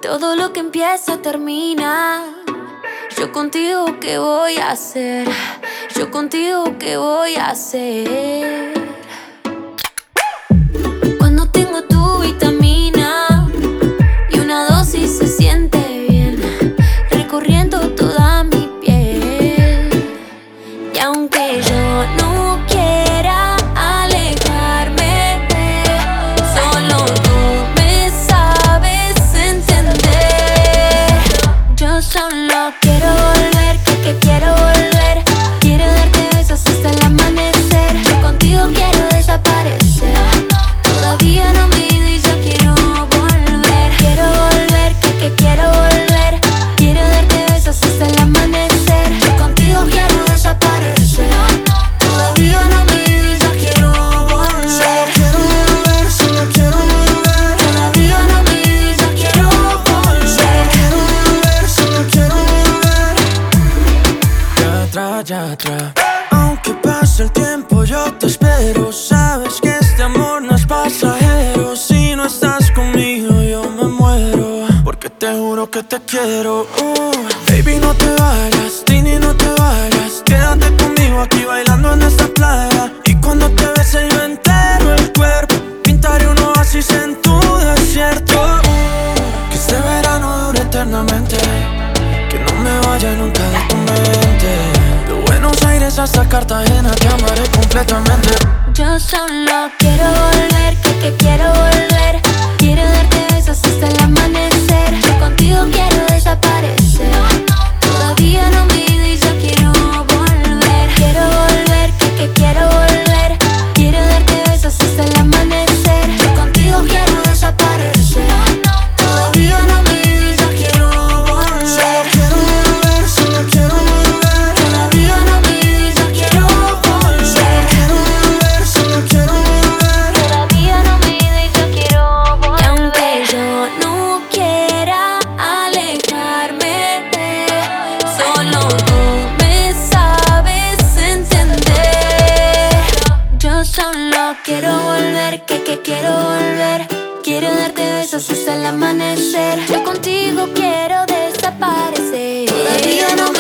Todo lo que empieza termina. Yo contigo, ¿qué voy a hacer? Yo contigo, ¿qué voy a hacer? Cuando tengo tu vitamina y una dosis se siente bien, recorriendo toda mi piel. Y aunque yo no quiera alejarme, solo tú me sabes entender. Yo solo quiero volver, que quiero volver. Quiero darte besos hasta el amanecer. Yo contigo quiero desaparecer. Todavía no me he ido y yo quiero volver. Quiero volver, que quiero volver. Quiero darte besos hasta el amanecer. Yo contigo quiero desaparecer. Todavía no me he ido y yo quiero volver. Solo quiero volver. Todavía no me he ido y yo quiero volver. Solo quiero volver. Ya atrás. Aunque pase el tiempo yo te espero. Sabes que este amor no es pasajero. Si no estás conmigo yo me muero, porque te juro que te quiero. Baby, no te vayas, Tini, no te vayas. Quédate conmigo aquí bailando en esta playa. Y cuando te bese yo entero el cuerpo, pintaré un oasis en tu desierto. Que este verano dure eternamente, que no me vaya nunca de tu mente. De Buenos Aires hasta Cartagena te amaré completamente. Yo solo quiero volver, que quiero volver. Quiero darte besos hasta el amanecer. Yo contigo quiero desaparecer. Todavía no me he ido y yo quiero volver. Quiero volver, que quiero volver. Quiero darte besos hasta el amanecer. Yo contigo quiero desaparecer. Todavía no me he ido y yo quiero volver. Solo quiero volver. Todavía no me he ido y yo quiero volver. Solo quiero volver. Todavía no me he ido y yo quiero volver. Y aunque yo no quiera alejarme, solo tú me sabes entender. Yo solo quiero volver, que quiero volver. Quiero darte besos hasta el amanecer. Yo contigo quiero desaparecer. Todavía no me